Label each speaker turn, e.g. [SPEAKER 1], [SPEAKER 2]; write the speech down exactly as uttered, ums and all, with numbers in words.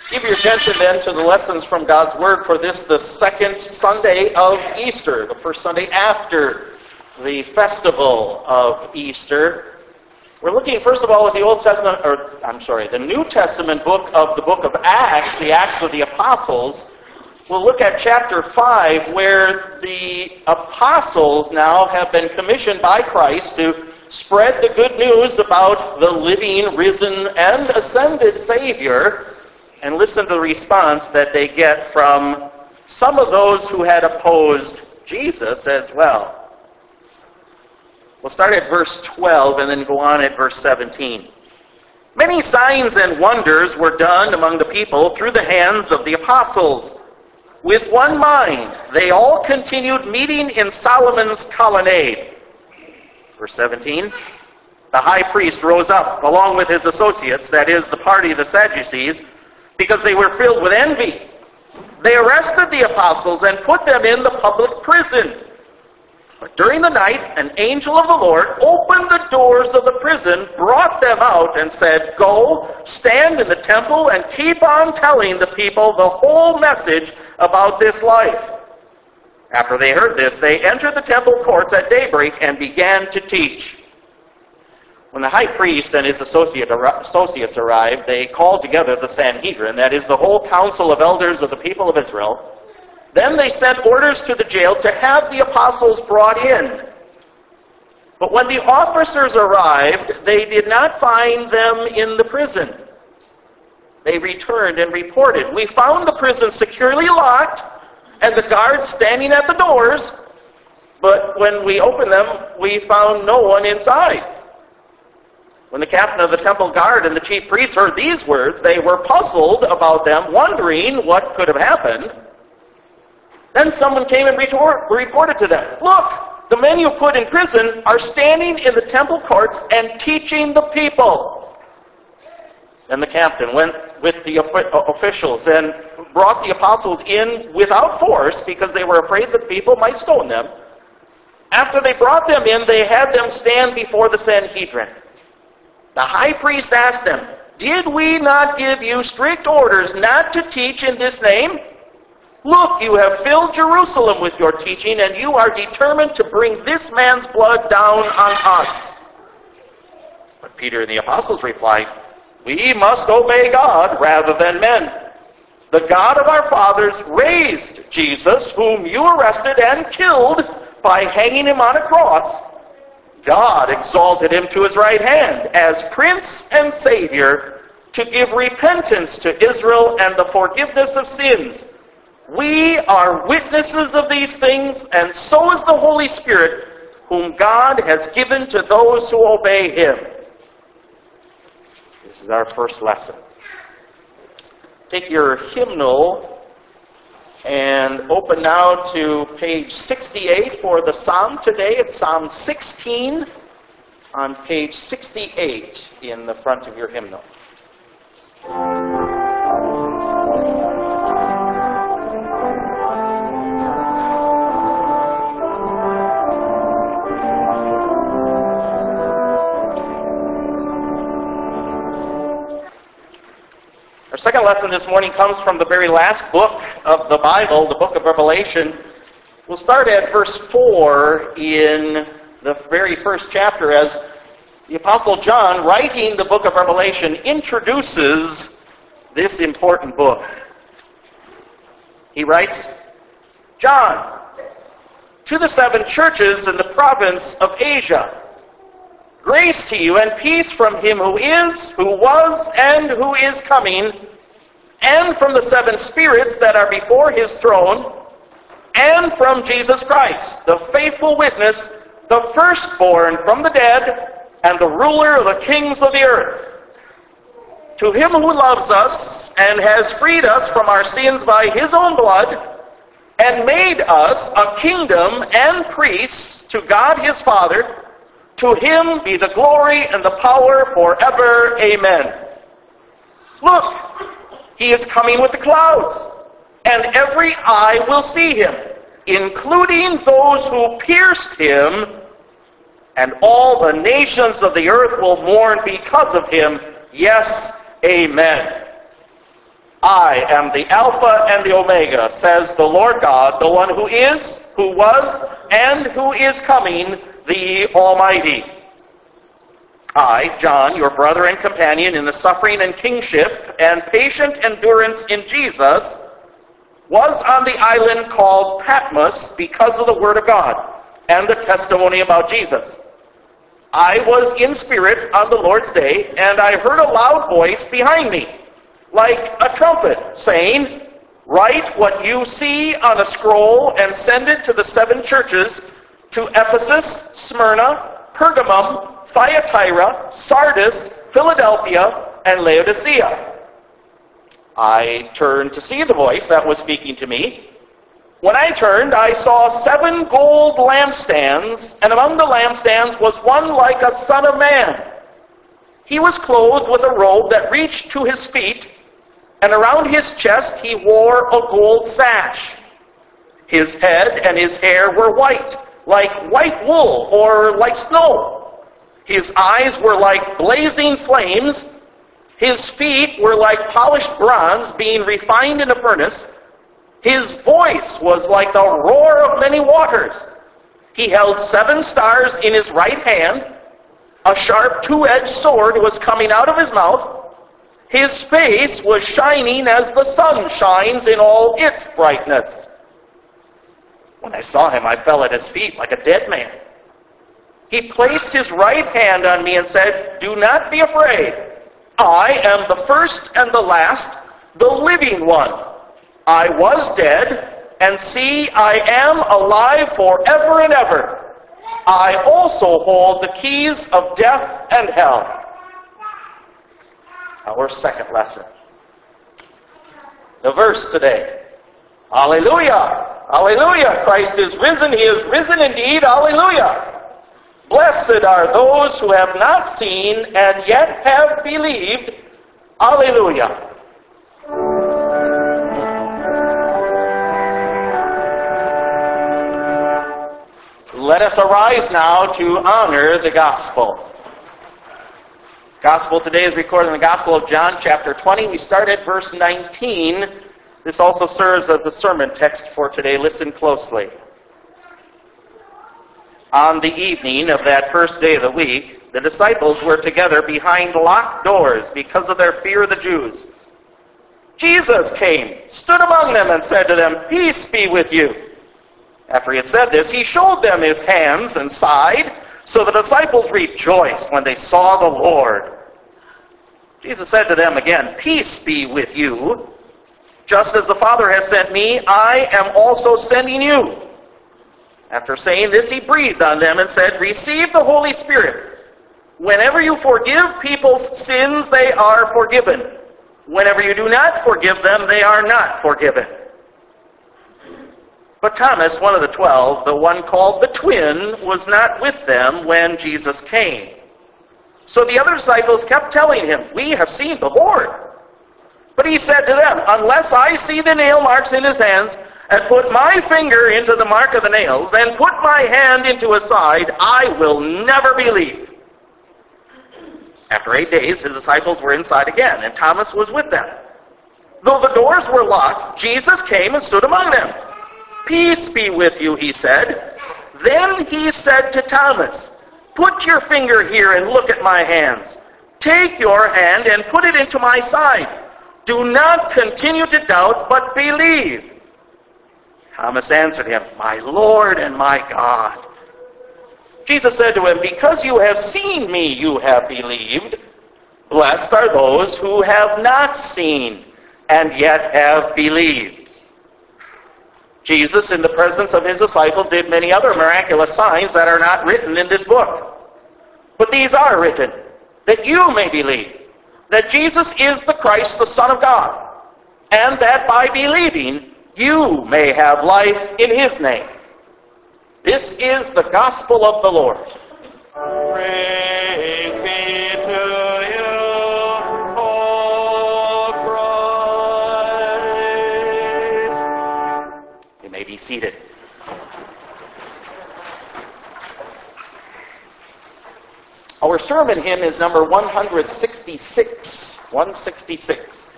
[SPEAKER 1] Give your attention then to the lessons from God's Word for this, the second Sunday of Easter, the first Sunday after the festival of Easter. We're looking first of all at the Old Testament, or I'm sorry, the New Testament book of the book of Acts, the Acts of the Apostles. We'll look at chapter five, where the apostles now have been commissioned by Christ to spread the good news about the living, risen, and ascended Savior. And listen to the response that they get from some of those who had opposed Jesus as well. We'll start at verse twelve and then go on at verse seventeen. Many signs and wonders were done among the people through the hands of the apostles. With one mind, they all continued meeting in Solomon's colonnade. Verse seventeen. The high priest rose up along with his associates, that is, the party of the Sadducees, because they were filled with envy. They arrested the apostles and put them in the public prison. But during the night, an angel of the Lord opened the doors of the prison, brought them out, and said, "Go, stand in the temple, and keep on telling the people the whole message about this life." After they heard this, they entered the temple courts at daybreak and began to teach. When the high priest and his associate, associates arrived, they called together the Sanhedrin, that is, the whole council of elders of the people of Israel. Then they sent orders to the jail to have the apostles brought in. But when the officers arrived, they did not find them in the prison. They returned and reported, "We found the prison securely locked and the guards standing at the doors, but when we opened them, we found no one inside." When the captain of the temple guard and the chief priests heard these words, they were puzzled about them, wondering what could have happened. Then someone came and reported to them, "Look, the men you put in prison are standing in the temple courts and teaching the people." Then the captain went with the officials and brought the apostles in without force because they were afraid that people might stone them. After they brought them in, they had them stand before the Sanhedrin. The high priest asked them, "Did we not give you strict orders not to teach in this name? Look, you have filled Jerusalem with your teaching, and you are determined to bring this man's blood down on us." But Peter and the apostles replied, "We must obey God rather than men. The God of our fathers raised Jesus, whom you arrested and killed by hanging him on a cross. God exalted him to his right hand as Prince and Savior to give repentance to Israel and the forgiveness of sins. We are witnesses of these things, and so is the Holy Spirit, whom God has given to those who obey him." This is our first lesson. Take your hymnal and open now to page sixty-eight for the psalm today. It's Psalm sixteen on page sixty-eight in the front of your hymnal. Our second lesson this morning comes from the very last book of the Bible, the book of Revelation. We'll start at verse four in the very first chapter as the Apostle John, writing the book of Revelation, introduces this important book. He writes, "John, to the seven churches in the province of Asia, grace to you and peace from him who is, who was, and who is coming, and from the seven spirits that are before his throne, and from Jesus Christ, the faithful witness, the firstborn from the dead, and the ruler of the kings of the earth. To him who loves us and has freed us from our sins by his own blood, and made us a kingdom and priests to God his Father, to him be the glory and the power forever. Amen. Look, he is coming with the clouds, and every eye will see him, including those who pierced him, and all the nations of the earth will mourn because of him. Yes, amen. I am the Alpha and the Omega, says the Lord God, the one who is, who was, and who is coming, the Almighty. I, John, your brother and companion in the suffering and kingship and patient endurance in Jesus, was on the island called Patmos because of the Word of God and the testimony about Jesus. I was in spirit on the Lord's day, and I heard a loud voice behind me, like a trumpet, saying, "Write what you see on a scroll and send it to the seven churches, to Ephesus, Smyrna, Pergamum, Thyatira, Sardis, Philadelphia, and Laodicea." I turned to see the voice that was speaking to me. When I turned, I saw seven gold lampstands, and among the lampstands was one like a son of man. He was clothed with a robe that reached to his feet, and around his chest he wore a gold sash. His head and his hair were white, like white wool or like snow. His eyes were like blazing flames. His feet were like polished bronze being refined in a furnace. His voice was like the roar of many waters. He held seven stars in his right hand. A sharp two-edged sword was coming out of his mouth. His face was shining as the sun shines in all its brightness. When I saw him, I fell at his feet like a dead man. He placed his right hand on me and said, "Do not be afraid. I am the first and the last, the living one. I was dead, and see, I am alive forever and ever. I also hold the keys of death and hell." Our second lesson. The verse today. Hallelujah! Hallelujah! Christ is risen. He is risen indeed. Hallelujah! Blessed are those who have not seen and yet have believed. Hallelujah! Let us arise now to honor the gospel. Gospel today is recorded in the Gospel of John, chapter twenty. We start at verse nineteen. This also serves as the sermon text for today. Listen closely. On the evening of that first day of the week, the disciples were together behind locked doors because of their fear of the Jews. Jesus came, stood among them, and said to them, "Peace be with you." After he had said this, he showed them his hands and side, so the disciples rejoiced when they saw the Lord. Jesus said to them again, "Peace be with you. Just as the Father has sent me, I am also sending you." After saying this, he breathed on them and said, "Receive the Holy Spirit. Whenever you forgive people's sins, they are forgiven. Whenever you do not forgive them, they are not forgiven." But Thomas, one of the twelve, the one called the twin, was not with them when Jesus came. So the other disciples kept telling him, "We have seen the Lord." But he said to them, "Unless I see the nail marks in his hands, and put my finger into the mark of the nails, and put my hand into his side, I will never believe." After eight days, his disciples were inside again, and Thomas was with them. Though the doors were locked, Jesus came and stood among them. "Peace be with you," he said. Then he said to Thomas, "Put your finger here and look at my hands. Take your hand and put it into my side. Do not continue to doubt, but believe." Thomas answered him, "My Lord and my God." Jesus said to him, "Because you have seen me, you have believed. Blessed are those who have not seen and yet have believed." Jesus, in the presence of his disciples, did many other miraculous signs that are not written in this book. But these are written, that you may believe that Jesus is the Christ, the Son of God, and that by believing you may have life in his name. This is the gospel of the Lord. Praise be to you, O Christ. You may be seated. Our sermon hymn is number one sixty-six. one sixty-six.